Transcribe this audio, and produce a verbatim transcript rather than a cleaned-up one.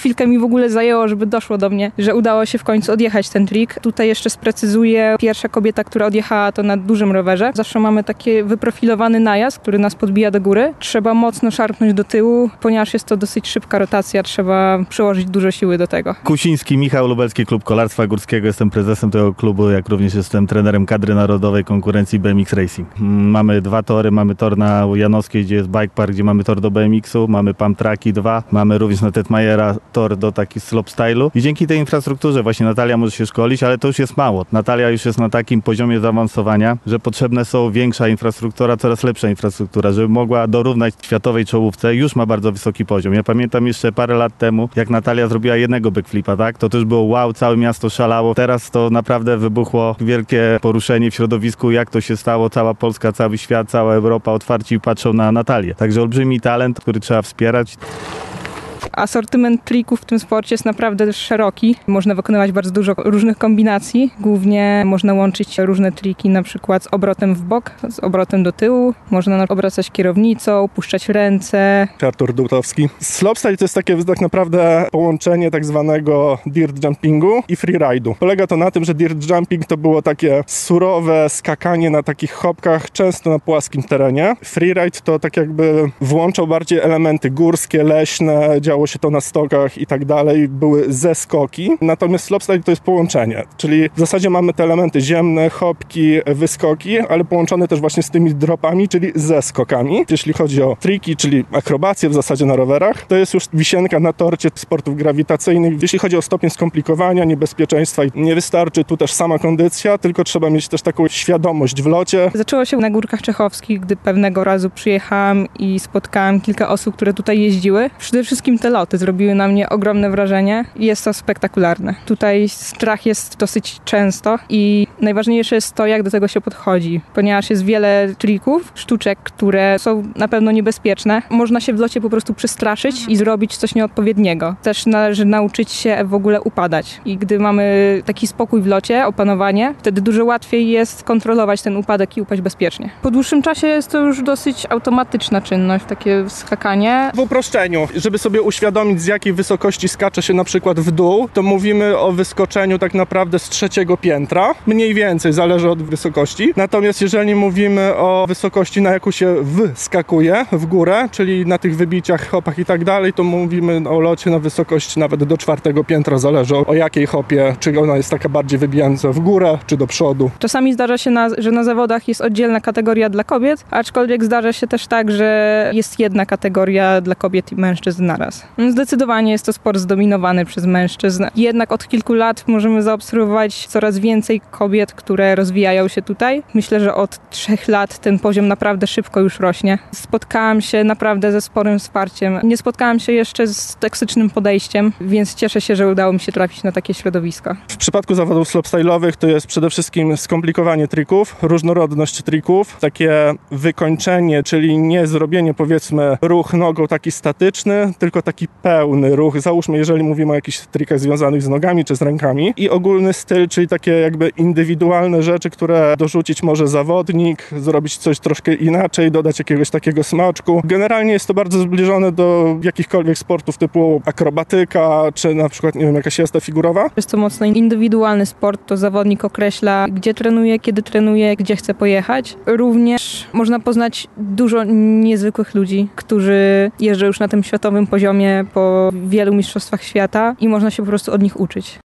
chwilkę mi w ogóle zajęło, żeby doszło do mnie, że udało się w końcu odjechać ten trik. Tutaj jeszcze sprecyzuję, pierwsza kobieta, która odjechała to na dużym rowerze. Zawsze mamy taki wyprofilowany najazd, który nas podbija do góry. Trzeba mocno szarpnąć do tyłu, ponieważ jest to dosyć szybka rotacja, trzeba przyłożyć dużo siły do tego. Kusiński Michał, Lubelski Klub Kolarstwa Górskiego. Jestem prezesem tego klubu, jak również jestem trenerem kadry narodowej konkurencji B M X Racing. Mamy dwa tory, mamy tor na Janowskiej, gdzie jest bike park, gdzie mamy tor do B M X-u, mamy Pump Tracki dwa, mamy również na Tetmajera tor do taki slopestyle'u i dzięki tej infrastrukturze właśnie Natalia może się szkolić, ale to już jest mało. Natalia już jest na takim poziomie zaawansowania, że potrzebne są większa infrastruktura, coraz lepsza infrastruktura, żeby mogła dorównać światowej czołówce. Już ma bardzo wysoki poziom. Ja pamiętam jeszcze parę lat temu, jak Natalia zrobiła jednego backflipa, tak? To też było wow, całe miasto szalało. Teraz to naprawdę wybuchło wielkie poruszenie w środowisku, jak to się stało. Cała Polska, cały świat, cała Europa otwarci patrzą na Natalię. Także olbrzymi talent, który trzeba wspierać. Asortyment trików w tym sporcie jest naprawdę szeroki. Można wykonywać bardzo dużo różnych kombinacji. Głównie można łączyć różne triki na przykład z obrotem w bok, z obrotem do tyłu. Można obracać kierownicą, puszczać ręce. Artur Dutowski. Slopestyle to jest takie tak naprawdę połączenie tak zwanego dirt jumpingu i freeride'u. Polega to na tym, że dirt jumping to było takie surowe skakanie na takich hopkach, często na płaskim terenie. Freeride to tak jakby włączał bardziej elementy górskie, leśne, działo się to na stokach i tak dalej, były zeskoki. Natomiast slopestyle to jest połączenie, czyli w zasadzie mamy te elementy ziemne, hopki, wyskoki, ale połączone też właśnie z tymi dropami, czyli ze skokami. Jeśli chodzi o triki, czyli akrobacje w zasadzie na rowerach, to jest już wisienka na torcie sportów grawitacyjnych. Jeśli chodzi o stopień skomplikowania, niebezpieczeństwa, nie wystarczy tu też sama kondycja, tylko trzeba mieć też taką świadomość w locie. Zaczęło się na Górkach Czechowskich, gdy pewnego razu przyjechałam i spotkałam kilka osób, które tutaj jeździły. Przede wszystkim te loty zrobiły na mnie ogromne wrażenie i jest to spektakularne. Tutaj strach jest dosyć często i najważniejsze jest to, jak do tego się podchodzi, ponieważ jest wiele trików, sztuczek, które są na pewno niebezpieczne. Można się w locie po prostu przestraszyć i zrobić coś nieodpowiedniego. Też należy nauczyć się w ogóle upadać i gdy mamy taki spokój w locie, opanowanie, wtedy dużo łatwiej jest kontrolować ten upadek i upaść bezpiecznie. Po dłuższym czasie jest to już dosyć automatyczna czynność, takie skakanie. W uproszczeniu, żeby sobie uświadomić, z jakiej wysokości skacze się na przykład w dół, to mówimy o wyskoczeniu tak naprawdę z trzeciego piętra. Mniej więcej, zależy od wysokości. Natomiast jeżeli mówimy o wysokości, na jaką się wskakuje w górę, czyli na tych wybiciach, hopach i tak dalej, to mówimy o locie na wysokość nawet do czwartego piętra, zależy o, o jakiej hopie, czy ona jest taka bardziej wybijająca w górę, czy do przodu. Czasami zdarza się, na, że na zawodach jest oddzielna kategoria dla kobiet, aczkolwiek zdarza się też tak, że jest jedna kategoria dla kobiet i mężczyzn naraz. Zdecydowanie jest to sport zdominowany przez mężczyzn. Jednak od kilku lat możemy zaobserwować coraz więcej kobiet, które rozwijają się tutaj. Myślę, że od trzech lat ten poziom naprawdę szybko już rośnie. Spotkałam się naprawdę ze sporym wsparciem. Nie spotkałam się jeszcze z toksycznym podejściem, więc cieszę się, że udało mi się trafić na takie środowisko. W przypadku zawodów slopestyle'owych to jest przede wszystkim skomplikowanie trików, różnorodność trików, takie wykończenie, czyli nie zrobienie powiedzmy ruch nogą taki statyczny, tylko taki pełny ruch. Załóżmy, jeżeli mówimy o jakichś trikach związanych z nogami czy z rękami i ogólny styl, czyli takie jakby indywidualne rzeczy, które dorzucić może zawodnik, zrobić coś troszkę inaczej, dodać jakiegoś takiego smaczku. Generalnie jest to bardzo zbliżone do jakichkolwiek sportów typu akrobatyka, czy na przykład, nie wiem, jakaś jazda figurowa. Jest to mocno indywidualny sport, to zawodnik określa, gdzie trenuje, kiedy trenuje, gdzie chce pojechać. Również można poznać dużo niezwykłych ludzi, którzy jeżdżą już na tym światowym poziomie po wielu mistrzostwach świata i można się po prostu od nich uczyć.